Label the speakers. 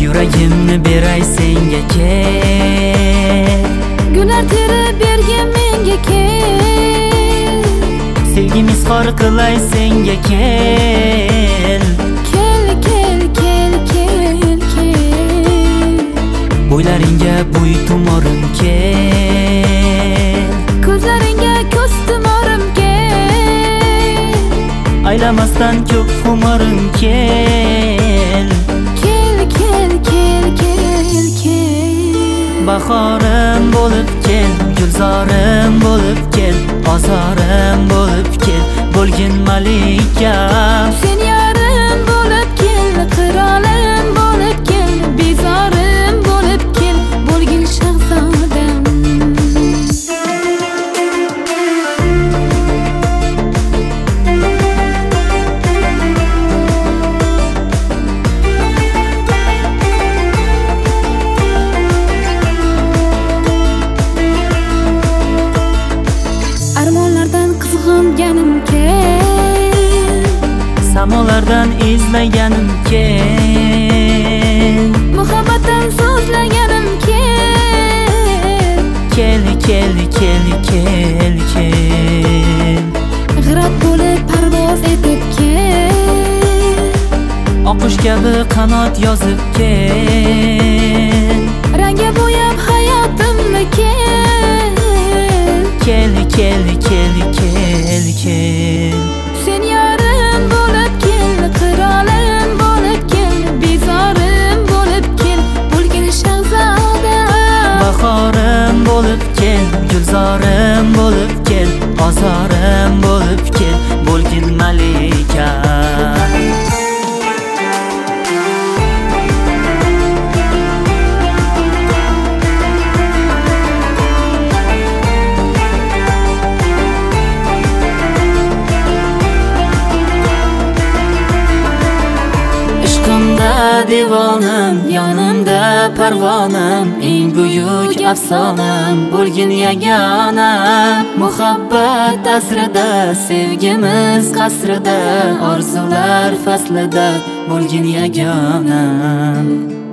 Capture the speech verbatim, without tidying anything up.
Speaker 1: yuragimni beray senga kel.
Speaker 2: Gullar terib bergin menga kel.
Speaker 1: Sevgim izhor qilay senga kel.
Speaker 2: Kel kel kel kel kel.
Speaker 1: Bo'ylaringga bo'y tumorim kel.
Speaker 2: Ko'zlaringga ko'z tumorim kel.
Speaker 1: Aylamasdan ko'p xumorim kel.
Speaker 2: Kel kel kel kel kel.
Speaker 1: Bahorim bo'lib kel, gulzorim bo'lib kel, ozorim bo'lib kel, bo'lgin malikam.
Speaker 2: Sen yarim bo'lib kel, qirolim bo'lib kel, bezorim bo'lib kel, bo'lgin shahzodam. Armonlardan qizg'onganim kel.
Speaker 1: Samolardan izlaganim kel.
Speaker 2: Muhabbatdan so'zlaganim kel.
Speaker 1: Kel kel kel kel kel.
Speaker 2: G'irrat bo'lib parvoz etib kel.
Speaker 1: Oqish kabi qanot yozib kel.
Speaker 2: Rangga bo'yab hayotimni kel.
Speaker 1: Kel kel kel kel kel.
Speaker 2: Sen yarim bo'lib kel, qirolim bo'lib kel, bezorim bo'lib kel, bo'lgin shahzodam.
Speaker 1: Bahorim bo'lib kel, gulzorim bo'lib kel, ozorim bo'lib kel, bo'lgin malika. Divanım, yanımda parvonam, eng buyuk afsonam, bo'lgin yagona. Muhabbat asrida, sevgimiz qasrida, orzular faslida, bo'lgin yagona.